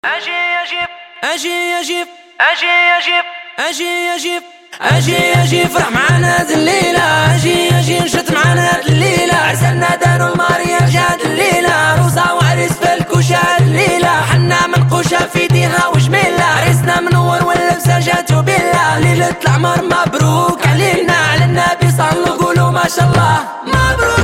أجي فرح معانا ذي الليلة. أجي نشط معانا ذي الليلة. عرسنا دارو الماريا جاد الليلة. عروسة وعريس في الكوشة الليلة. حنا منقوشة في دينها وجميلة. عريسنا منور واللبسة جاتو بالله. ليلة العمر مبروك علينا. على النبي صلوا قولوا ما شاء الله مبروك.